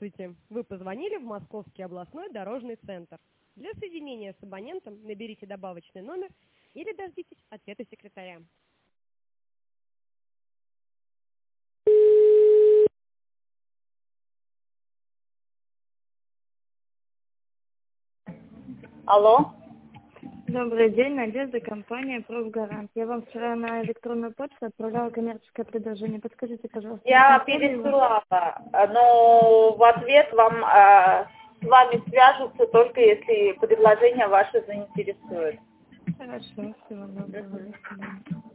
Здравствуйте! Вы позвонили в Московский областной дорожный центр. Для соединения с абонентом наберите добавочный номер или дождитесь ответа секретаря. Алло. Добрый день, Надежда, компания «Профгарант». Я вам вчера на электронную почту отправляла коммерческое предложение. Подскажите, пожалуйста. Я пересылала, но в ответ вам с вами свяжутся только если предложение ваше заинтересует. Хорошо, всего доброго. До свидания.